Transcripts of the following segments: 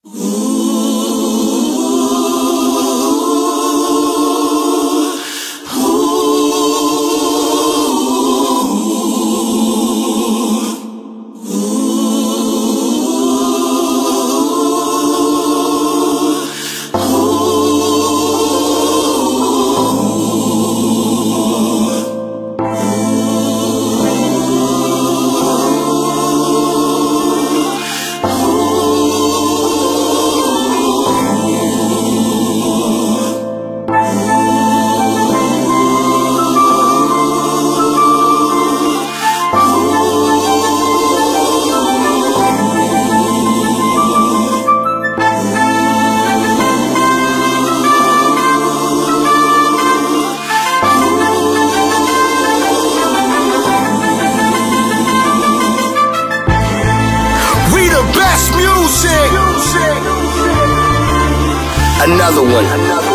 Another one.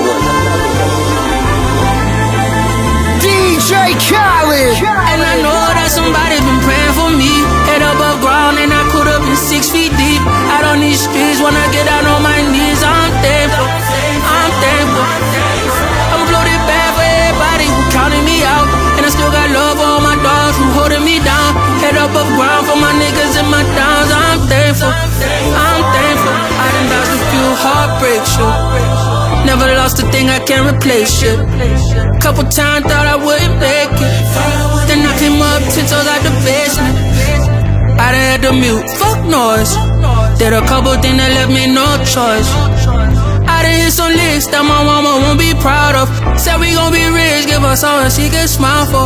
DJ Khaled. And I know that somebody been praying for me. Head above ground and I could have been 6 feet deep. Out on these streets when I get down on my knees. I'm thankful, I'm thankful. I'm bloated bad for everybody who counted me out. And I still got love for all my dogs who holding me down. Head above ground for my niggas and my downs. I'm thankful, I'm thankful. I done dodged a few heartbreaks, never lost a thing, I can't replace it. Couple times thought I wouldn't make it. Then I came up 10 toes out the basement. I done had to mute, fuck noise. Did a couple things that left me no choice. I done hit some licks that my mama won't be proud of. Said we gon' be rich, give us all that she can smile for.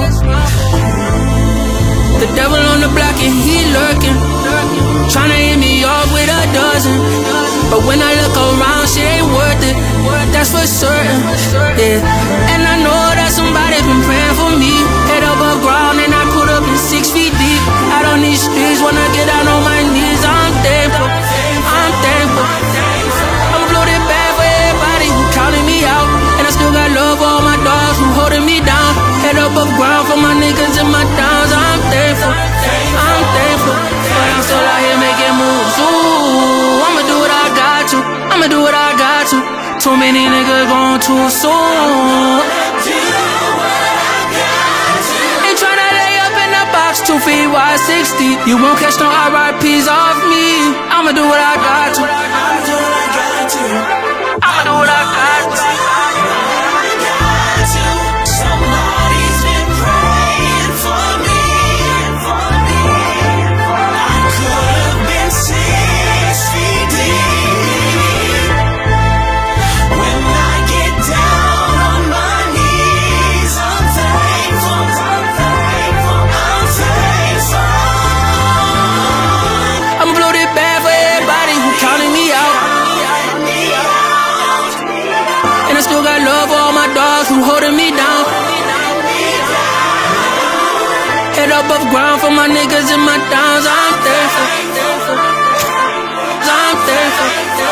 The devil on the block and he lurking, tryna hit me off with a dozen. But when I look around, she ain't worth it, that's for certain, yeah. And I know that somebody been praying for me. Head above ground and I could have been 6 feet deep. Out on these streets when I get down on my knees. I'm thankful, I'm thankful. I'm bloated bad for everybody who counted me out. And I still got love for all my dogs who holding me down. Head above ground for my niggas and my downs. I'm thankful, I'm thankful. But I'm still out here making moves. Ooh, I'ma do what I got to, I'ma do what I got to. Too many niggas gone too soon. Ain't tryna lay up in the box 2 feet wide 60. You won't catch no RIPs off me. I'ma do what I got to, I'ma do what I got to. I'ma do what I got to. Somebody's been praying for me. I could have been 6 feet deep. When I get down on my knees, I'm thankful, I'm thankful, I'm thankful. I'm bloated bad for everybody who counted me out. And I still got love for all my dogs who holding me down. Head above ground for my niggas and my downs. I'm thankful, I'm thankful,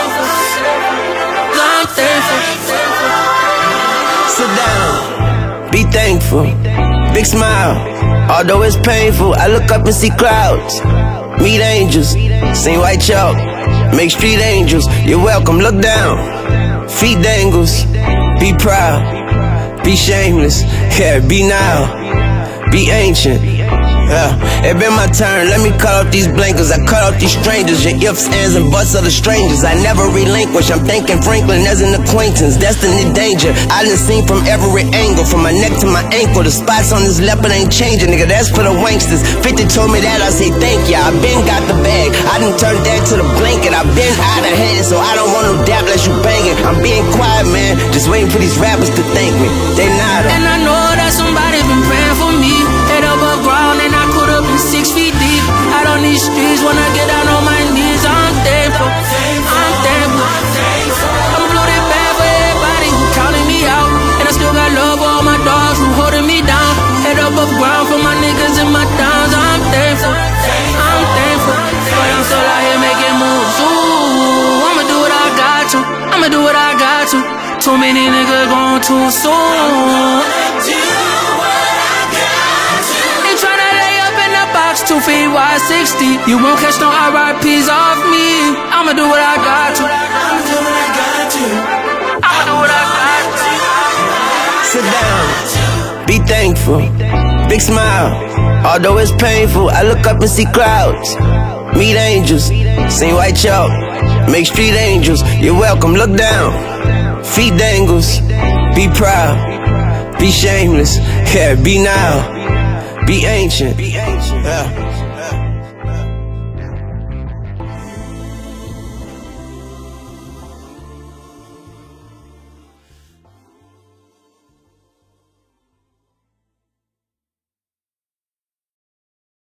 I'm thankful. Sit down, be thankful, big smile. Although it's painful, I look up and see clouds. Meet angels, sing white chalk, make street angels. You're welcome, look down, feet dangles. Be proud, be shameless, yeah, be now, be ancient. It been my turn, let me cut off these blinkers. I cut off these strangers, your ifs, ands, and buts of the strangers. I never relinquish, I'm thanking Franklin as an acquaintance. Destiny danger, I done seen from every angle. From my neck to my ankle, the spots on this leopard ain't changing, nigga, that's for the wanksters. 50 told me that, I say thank ya, I been got the bag. I done turned that to the blanket, I been out of hand. So I don't want no dap unless you banging. I'm being quiet, man, just waiting for these rappers to thank me. They not. And I know that somebody been praying for me. Head above ground and I could have been 6 feet deep. Out on these streets when I get down on my knees. I'm thankful, I'm thankful. I'm bloated bad for everybody who counted me out. And I still got love for all my dogs who holding me down. Head above ground for my niggas and my downs. I'm thankful, I'm thankful. But I'm still out here making moves. Ooh, I'ma do what I got to, I'ma do what I got to. Too many niggas gone too soon. Ain't tryna lay up in the box 2 feet wide 60. You won't catch no RIPs off me. I'ma do what I got to. Sit down, be thankful, big smile. Although it's painful, I look up and see clouds. Meet angels, sing white chalk, make street angels. You're welcome, look down, feet dangles. Be proud, be shameless, yeah, be now, be ancient, yeah.